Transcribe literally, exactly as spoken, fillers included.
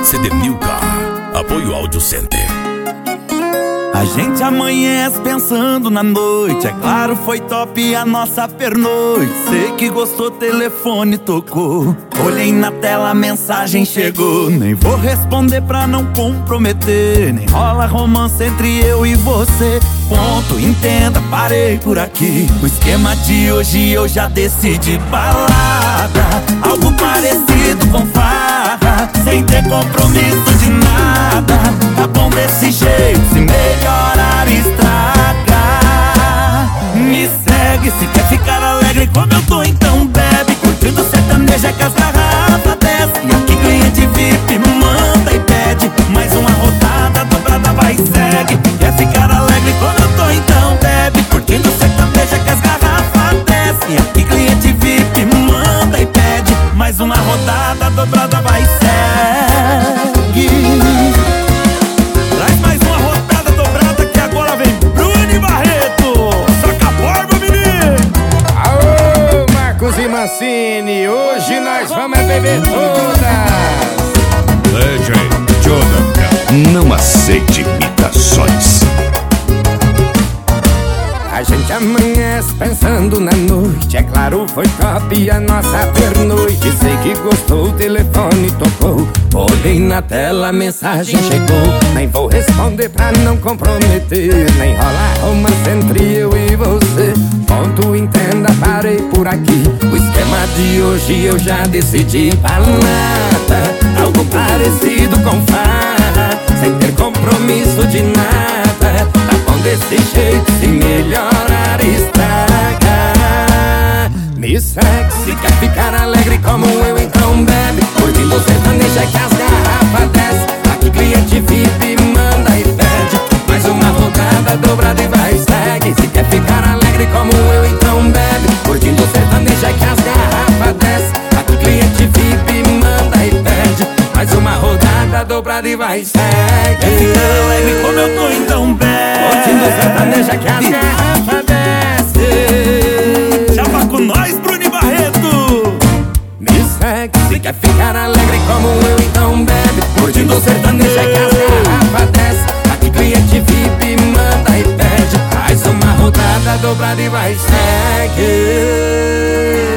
C D Milka, apoio Áudio Center. A gente amanhece pensando na noite. É claro, foi top a nossa pernoite. Sei que gostou, telefone tocou. Olhei na tela, a mensagem chegou. Nem vou responder pra não comprometer. Nem rola romance entre eu e você. Ponto, entenda, parei por aqui. O esquema de hoje eu já decidi. Balada, algo parecido com farra, sem ter compromisso de nada. Tá bom desse jeito, se melhorar estraga. Me segue se quer ficar alegre como eu tô, então bebe. Curtindo sertanejo é que as garrafas desce. E aqui cliente V I P manda e pede mais uma rodada dobrada, vai e segue. Quer ficar alegre como eu tô, então bebe. Curtindo sertanejo é que as garrafas desce. E aqui cliente V I P manda e pede mais uma rodada dobrada, vai e segue. Traz mais uma rodada dobrada que agora vem Bruno Barreto. Saca a borba, menino. Aô, Marcos e Mancini, hoje nós vamos é beber todas. Legend Jonathan. Não aceite imitações. A gente amanhece pensando na noite. É claro, foi top a nossa pernoite. Sei que gostou, o telefone tocou. Olhei na tela, a mensagem chegou. Nem vou responder pra não comprometer. Nem rolar romance entre eu e você. Ponto, entenda, parei por aqui. O esquema de hoje eu já decidi. Balada, algo parecido com farra, sem ter compromisso de nada. Tá bom desse jeito, se melhorar estraga. Me segue se quer ficar alegre como eu, então bebe. Curtindo sertanejo é que as garrafas desce. Aqui cliente V I P manda e pede mais uma rodada dobrada e vai e segue. Se quer ficar alegre como eu, então bebe. Curtindo sertanejo é que as garrafas desce. Aqui cliente V I P manda e pede mais uma rodada dobrada e vai e segue. Quer ficar alegre como eu tô, então bebe. Curtindo sertanejo é que as garrafas desce. Chapa com nós, Bruno Barreto. Me segue se quer ficar alegre como eu, então bebe. Curtindo sertanejo é que as garrafas desce. Aqui cliente V I P manda e pede mais uma rodada dobrada e vai e segue.